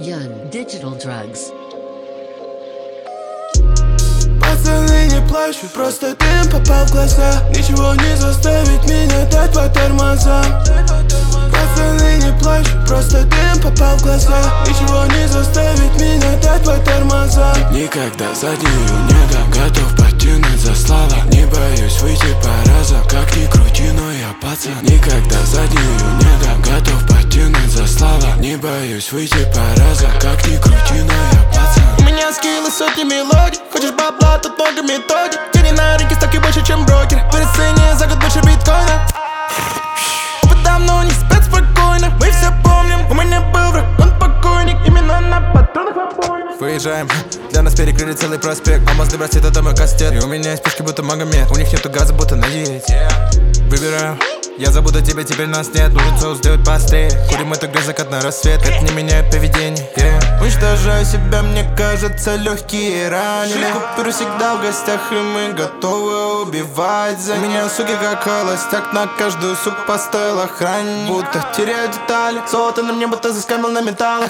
Young Digital Drugs. Пацаны не плачут, просто дым попал в глаза. Ничего не заставит меня дать по тормозам. Пацаны не плачут, просто дым попал в глаза. Ничего не заставит меня дать по тормозам. Никогда заднюю не дам, готов потянуть за слава. Не боюсь выйти по разам, как ни крути, но я пацан. Никогда заднюю не дам, готов потянуть за слава. Не боюсь выйти по разам, как ни крути, но я пацан. У меня скиллы сотни мелодий. Хочешь бабла, тут много методик. Деньги на рынке ставки больше, чем брокер. Перед сцене за год больше биткоина. Давно не спят спокойно, мы все помним. У меня был враг, он покойник. Именно на патронах обойных. Выезжаем, для нас перекрыли целый проспект. Алмазный браслет, это мой кастет. И у меня есть пушки, будто Магомед. У них нету газа, будто на диете. Выбираю, я забуду тебя, теперь нас нет. Нужен соус сделать быстрее. Курим это грязь, закат на рассвет. Это не меняет поведение, Уничтожаю себя, мне кажется, легкие ранены. Купюры всегда в гостях, и мы готовы убивать за меня. Суки как холостяк, на каждую сук поставил охранник. Будто теряю детали, золото на мне будто заскамил на металлах.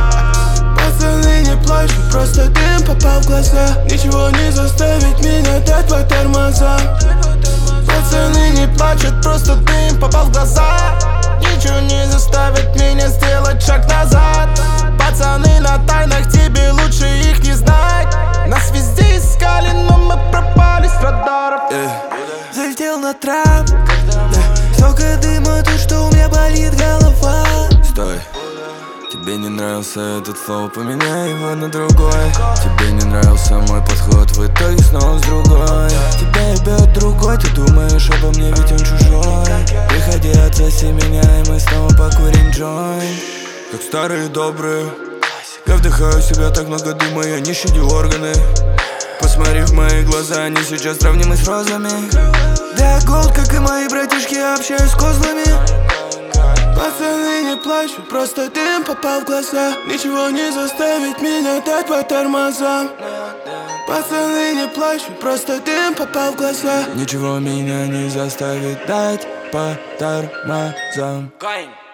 Пацаны не плачут, просто дым попал в глаза. Ничего не заставит меня дать по тормозам. Пацаны не плачут, просто дым попал в глаза. Ничего не заставит меня сделать шаг назад. Пацаны на тайнах, тебе лучше их не знать. Нас везде искали, но мы пропали с радаров. Залетел на трап, столько дыма, то что у меня болит голова. Стой, тебе не нравился этот флоу, поменяй его на другой. Тебе не нравился мой подход, в итоге снова с другой. Тебя ебет другой, ты думаешь обо мне, ведь он чужой. Приходи, отсоси меня, и мы снова покурим джойнт. Как старые добрые, я вдыхаю в себя так много дыма, я не щадю органы. Посмотри в мои глаза, они сейчас сравнимы с розами. Да, голд, как и мои братишки, я общаюсь с козлами. Пацаны не плачут, просто дым попал в глаза. Ничего не заставит меня дать по тормозам. Пацаны не плачут, просто дым попал в глаза. Ничего меня не заставит дать по тормозам.